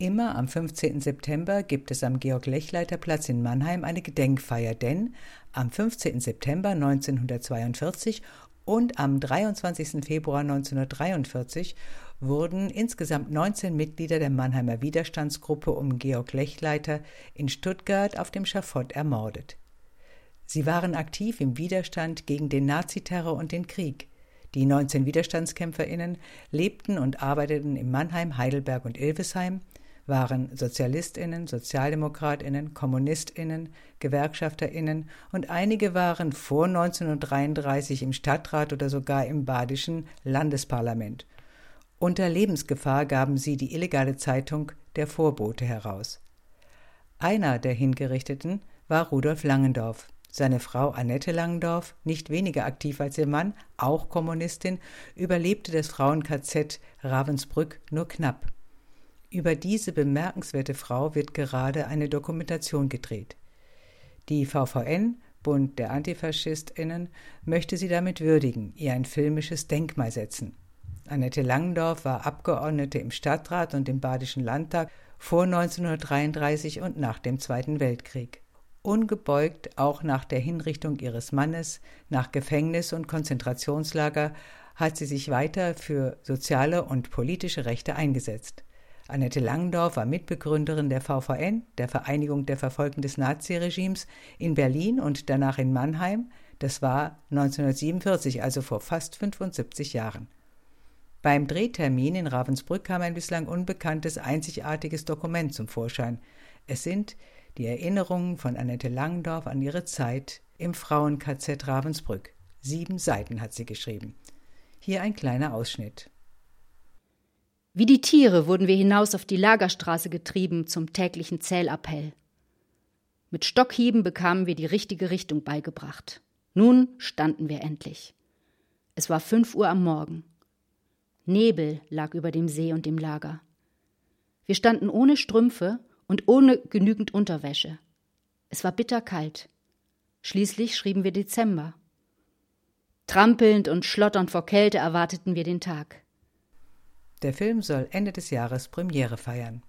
Immer am 15. September gibt es am Georg-Lechleiter-Platz in Mannheim eine Gedenkfeier, denn am 15. September 1942 und am 23. Februar 1943 wurden insgesamt 19 Mitglieder der Mannheimer Widerstandsgruppe um Georg Lechleiter in Stuttgart auf dem Schafott ermordet. Sie waren aktiv im Widerstand gegen den Naziterror und den Krieg. Die 19 WiderstandskämpferInnen lebten und arbeiteten in Mannheim, Heidelberg und Ilvesheim, waren SozialistInnen, SozialdemokratInnen, KommunistInnen, GewerkschafterInnen und einige waren vor 1933 im Stadtrat oder sogar im badischen Landesparlament. Unter Lebensgefahr gaben sie die illegale Zeitung Der Vorbote heraus. Einer der Hingerichteten war Rudolf Langendorf. Seine Frau Annette Langendorf, nicht weniger aktiv als ihr Mann, auch Kommunistin, überlebte das Frauen-KZ Ravensbrück nur knapp. Über diese bemerkenswerte Frau wird gerade eine Dokumentation gedreht. Die VVN, Bund der AntifaschistInnen, möchte sie damit würdigen, ihr ein filmisches Denkmal setzen. Annette Langendorf war Abgeordnete im Stadtrat und im Badischen Landtag vor 1933 und nach dem Zweiten Weltkrieg. Ungebeugt auch nach der Hinrichtung ihres Mannes, nach Gefängnis und Konzentrationslager, hat sie sich weiter für soziale und politische Rechte eingesetzt. Annette Langendorf war Mitbegründerin der VVN, der Vereinigung der Verfolgten des Naziregimes, in Berlin und danach in Mannheim. Das war 1947, also vor fast 75 Jahren. Beim Drehtermin in Ravensbrück kam ein bislang unbekanntes, einzigartiges Dokument zum Vorschein. Es sind die Erinnerungen von Annette Langendorf an ihre Zeit im Frauen-KZ Ravensbrück. 7 Seiten hat sie geschrieben. Hier ein kleiner Ausschnitt. Wie die Tiere wurden wir hinaus auf die Lagerstraße getrieben zum täglichen Zählappell. Mit Stockhieben bekamen wir die richtige Richtung beigebracht. Nun standen wir endlich. Es war 5 Uhr am Morgen. Nebel lag über dem See und dem Lager. Wir standen ohne Strümpfe und ohne genügend Unterwäsche. Es war bitterkalt. Schließlich schrieben wir Dezember. Trampelnd und schlotternd vor Kälte erwarteten wir den Tag. Der Film soll Ende des Jahres Premiere feiern.